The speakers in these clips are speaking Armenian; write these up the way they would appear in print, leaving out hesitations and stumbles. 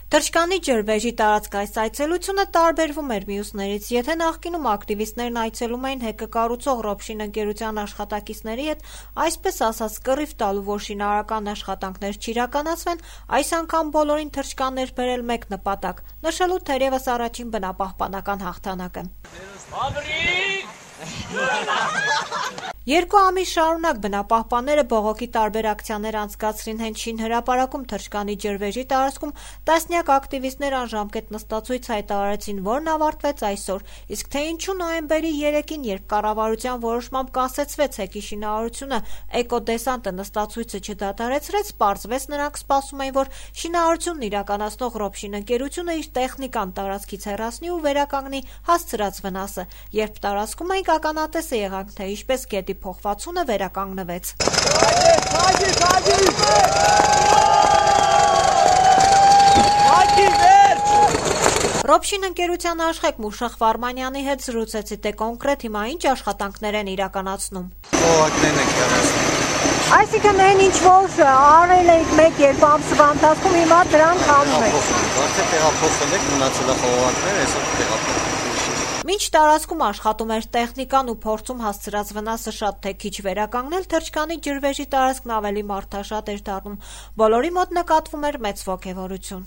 Թրջկանի ջրվեժի տարածք այս այցելությունը տարբերվում էր մյուսներից, եթե նախկինում ակտիվիստներն այցելում էին հեկը կառուցող Ռոբշին ընկերության աշխատակիցների հետ, այսպես ասած կռիվ տալու, որ շինարարական աշխատանքներ չիրականացվեն, այս անգամ բոլորին թրջկաններ բերել մեկ նպատակ՝ նշելու թերևս առաջին բնապահպանական հաղթանակը։ Երկու ամիս շարունակ բնապահպանները բողոքի տարբեր ակցիաներ անցկացրին հենց շինհրապարակում Թրջկանի ջրվեժի տարածքում տասնյակ ակտիվիստներ անժամկետ նստածույց հայտարարեցին, որն ավարտվեց այսօր, իսկ թե ինչու նոյեմբերի 3-ին, երբ կառավարության որոշմամբ կասեցվեց հեկի շինարարությունը, էկոդեսանտը նստածույցը չդադարեցրեց, պարզվեց նրանք սպասում էին, որ շինարարությունն իրականացնող Ռոբշին ընկերությունը իր տեխնիկան տարածքից հեռացնի ու վերականգնի հասցրած վնասը, երբ տարածքում ենք ականատեսը եղանք, թե ինչպես գետի փոխվածությունը վերականգնվեց։ Ռոբշին ընկերության աշխեք Մուշախ Վարմանյանի հետ զրուցեցի, թե կոնկրետ հիմա ինչ աշխատանքներ են իրականացնում։ Այսինքն այն ինչ որ արել եք 1-2 ամսվա ընթացքում հիմա դրանք անում եք։ Արդեն տեղափոխել եք մնացել խողովակները, այսօր տեղափոխել։ Մինչ տարածքում աշխատում էր տեխնիկան ու փորձում հասցրած վնասը շատ թե քիչ վերականգնել, Թրջկանի ջրվեժի տարածքն ավելի մարդաշատ էր դառնում։ Բոլորի մոտ նկատվում էր մեծ ոգևորություն։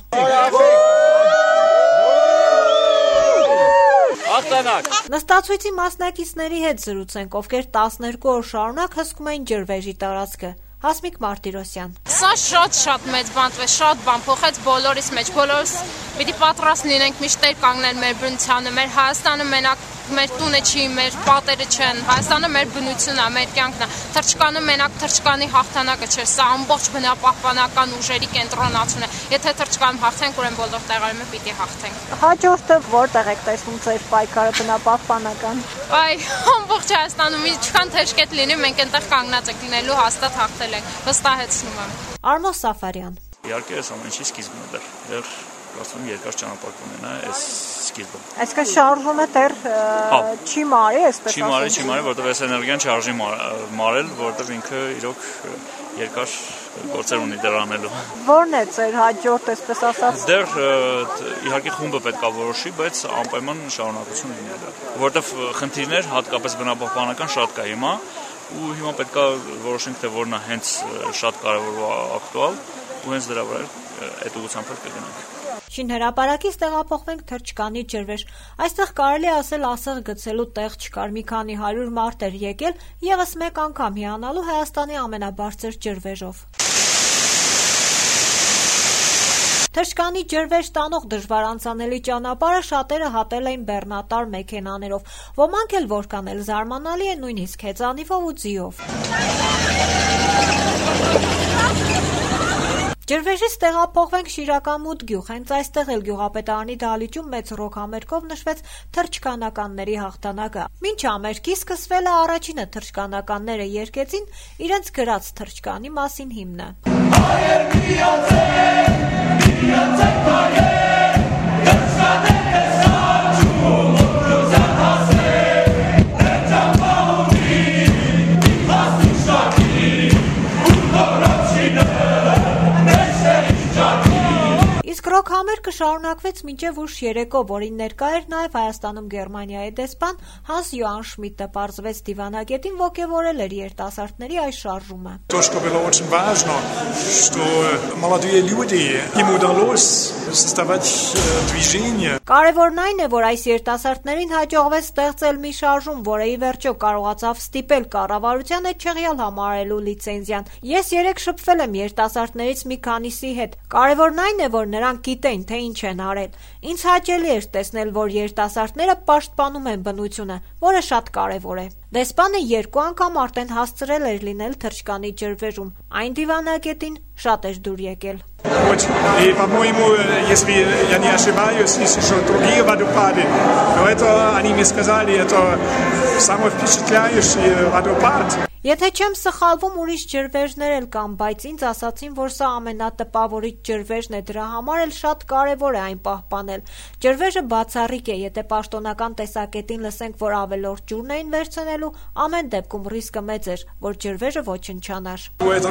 Նստածույցի մասնակիցների հետ զրուցենք, ովքեր 12 օր շարունակ հսկում էին ջրվեժի տարածքը։ Հասմիկ Մարտիրոսյան։ Սա շատ մեծ բան է, շատ բան փոխեց բոլորիս մեջ, բոլորս պիտի պատրաստ լինենք միշտ կանգնել մեր բնությանը, մեր Հայաստանը մենակ մեր տունը չի, մեր պատերը չեն, Հայաստանը մեր բնությունն է, մեր կյանքն է, Թրջկանը մենակ Թրջկանի հաղթանակը չէ, սա ամբողջ բնապահպանական ուժերի կենտրոնացումն է, եթե Թրջկանում հաղթենք, ուրեմն բոլոր տեղերում պիտի հաղթենք։ Հաջորդը որտեղ եք տեսնում ձեր պայքարը բնապահպանական։ Այ ամբողջ Հայաստանում ինչքան թեժկետ լինի, մենք այնտեղ կանգնած ենք լինելու, հաստատ հաղթել ենք, վստահեցնում եմ։ Արմո Սաֆարյան։ Իհարկե այս ամենի սկիզբն է դեռ ասում երկար ճանապարհ կունենա այս սկիզբը։ Այսինքն շարժումը դեռ չի մարի, այսպես ասած։ Չի մարի, որովհետև այս էներգիան չարժի մարել, որովհետև ինքը իրոք երկար գործեր ունի դեռ անելու։ Որն է ձեր հաջորդ, այսպես ասած։ Դեռ իհարկե խումբը պետք է որոշի, բայց անպայման շարունակություն լինի դա։ Որովհետև խնդիրներ հատկապես բնապահպանական շատ կա հիմա, ու հիմա պետք է որոշենք, թե որն է հենց շատ կարևոր ու ակտուալ, ու հենց դրա վրա այդ ուղղությամբ կգնանք։ Շինհրապարակից տեղափոխվենք Թրջկանի ջրվեժ։ Այստեղ կարելի ասել ասեղ գցելու տեղ չկար, մի քանի 100 մարդ էր եկել եւս մեկ անգամ հիանալու Հայաստանի ամենաբարձր ջրվեժով։ Թրջկանի ջրվեժ տանող դժվար անցանելի ճանապարհը շատերը հատել էին բեռնատար մեքենաներով, ոմանք էլ որքան էլ զարմանալի է, նույնիսկ հեծանիվով ու ձիով։ Ջրվեժից տեղափոխվենք Շիրակամուտ գյուղ, հենց այստեղ էլ գյուղապետարանի դահլիճում մեծ ռոք համերգով նշվեց թրջկանականների հաղթանակը։ Մինչ համերգի սկսվելը առաջինը թրջկանականները երգեցին իրենց գրած Թրջկանի մասին հիմնը։ Իսկ ռոք համերգը շարունակվեց մինչև ուշ երեկո, որին ներկա էր նաև Հայաստանում Գերմանիայի դեսպան Հանս Յոան Շմիդտը, պարզվեց դիվանագետին ոգևորել էր երիտասարդների այս շարժումը։ Կարևորն այն է, որ այս երիտասարդներին հաջողվեց ստեղծել մի շարժում, որը ի վերջո կարողացավ ստիպել կառավարության այդ չեղյալ համարելու լիցենզիան։ Ես երեք շփվել եմ երիտասարդներից մի քանիսի հետ։ Կարևորն այն է, որ նրանք գիտեն, թե ինչ են արել։ Ինձ հաճելի էր տեսնել, որ երիտասարդները պաշտպանում են բնությունը, որը շատ կարևոր է։ Դեսպանը 2 անգամ արդեն հասցրել էր լինել Թրջկանի ջրվեժում, այն диванագետին շատ էր դուր եկել։ Вот, и, по-моему, если я не ошибаюсь, есть еще другие водопады. Но это, они мне сказали, это самый впечатляющий водопад. Եթե չեմ սխալվում, ուրիշ ջրվեժներ էլ կան, բայց ինձ ասացին, որ սա ամենատպավորիչ ջրվեժն է, դրա համար էլ շատ կարևոր է այն պահպանել։ Ջրվեժը բացառիկ է, եթե պաշտոնական տեսակետին լսենք, որ ավելորդ ջուրն էին վերցնելու, ամեն դեպքում ռիսկը մեծ էր, որ ջրվեժը ոչնչանար։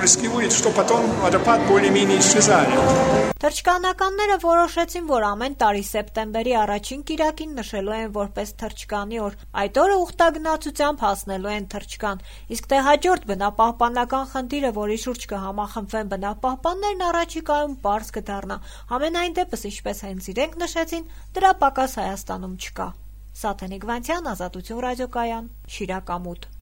Թռչկանականները որոշեցին, որ ամեն տարի սեպտեմբերի առաջին կիրակին նշելու են որպես թռչկանի օր։ Այդ օրը ուխտագնացությամբ հասնելու են թռչկան, իսկ թե հաջորդ բնապահպանական խնդիրը, որի շուրջ կհամախմբվեն բնապահպաններն, առաջիկայում պարզ կդառնա։ Համենայն դեպս, ինչպես հենց իրենք նշեցին, դրա պակաս Հայաստանում չկա։ Սաթենիկ Վանցյան, Ազատություն ռադիոկայան, Շիրակամուտ։